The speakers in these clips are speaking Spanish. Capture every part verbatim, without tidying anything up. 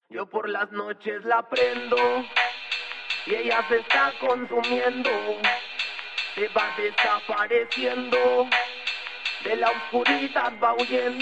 Yo por las noches la prendo y ella se está consumiendo. Se va desapareciendo, de la oscuridad va huyendo.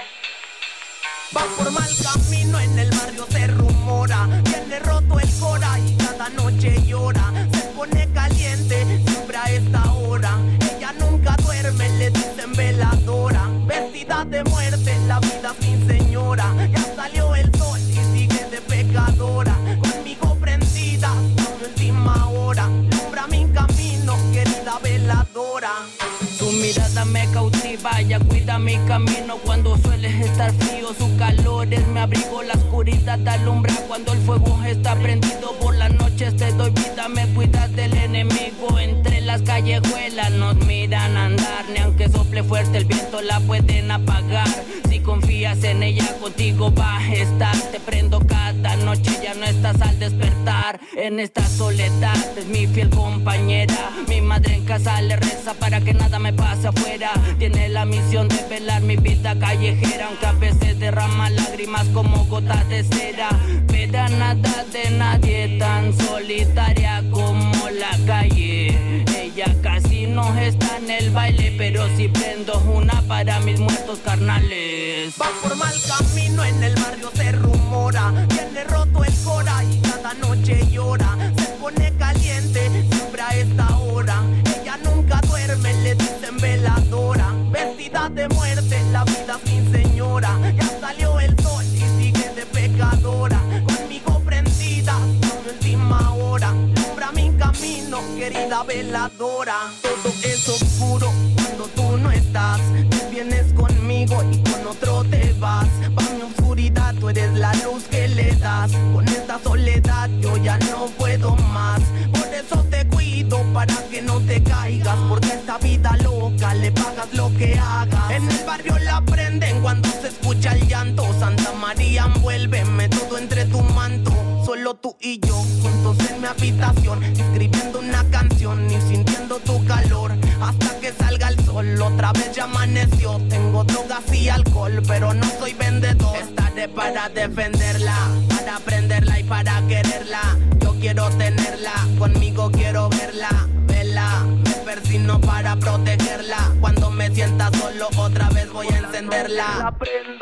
Va por mal camino, en el barrio se rumora. Tiene roto el cora y cada noche llora. Se pone caliente, siempre a esta hora. Ella nunca duerme, le dicen veladora. Vestida de muerte, la vida sin señora. Ya salió el sol y sigue de pecadora. Conmigo prendida, a mi última hora. Lumbra mi camino, querida veladora. Tu mirada me cautiva, ella cuida mi camino cuando suele estar frío. Su calor es mi abrigo, la oscuridad alumbra cuando el fuego está prendido. Por las noches te doy vida, me cuidas del enemigo. Entre las callejuelas nos miran andar, ni aunque sople fuerte el viento la pueden apagar. Si confías en ella, contigo va a estar. Te prendo cada noche, ya no estás al despertar. En esta soledad es mi fiel compañera. Mi madre en casa le reza para que nada me pase afuera. Tiene la misión de velar mi vida callejera, aunque a veces derrama lágrimas como gotas de cera. Pero nada de nadie tan solitaria como la calle. Ella casi no está en el baile, pero si prendo una para mis muertos carnales. Va por mal camino, en el barrio se rumora. Tiene roto el cora y cada noche llora. Se pone caliente, siempre a esta hora. Ella nunca duerme, le dicen veladora. Vestida de muerte, la vida sin señora. Ya salió el sol y sigue de pecadora. Conmigo prendida, a mi última hora. Lumbra mi camino, querida veladora. Todo es oscuro cuando tú no estás. Te vienes conmigo y con otro te vas. Pa' mi oscuridad, tú eres la luz que le das. Con esta soledad yo ya no puedo más. Por eso te cuido para que no te caigas. Porque esta vida loca le pagas lo que hagas. En el barrio la prenden cuando se escucha el llanto. Santa María, envuélveme todo entre tu manto. Solo tú y yo, juntos en mi habitación, escribiendo una canción y sintiendo tu calor. Hasta que salga el sol, otra vez ya amaneció. Tengo drogas y alcohol, pero no soy vendedor. Estaré para defenderla, para prenderla y para quererla. Yo quiero tenerla, conmigo quiero verla. Vela, me persino para protegerla. Cuando me sienta solo, otra vez voy a encenderla. La prendo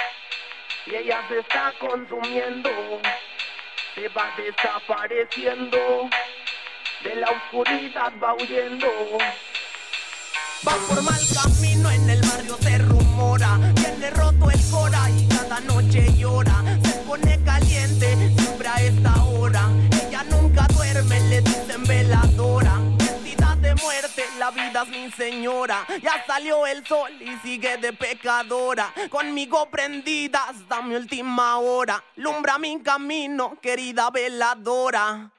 y ella se está consumiendo. Se va desapareciendo, de la oscuridad va huyendo. Va por mal camino, en el barrio se rumora. Tiene roto el cora y cada noche llora. Se pone caliente, siempre a esta hora. Ella nunca duerme, le dicen veladora. Vestida de muerte, la vida es mi señora. Ya salió el sol y sigue de pecadora. Conmigo prendida hasta mi última hora. Lumbra mi camino, querida veladora.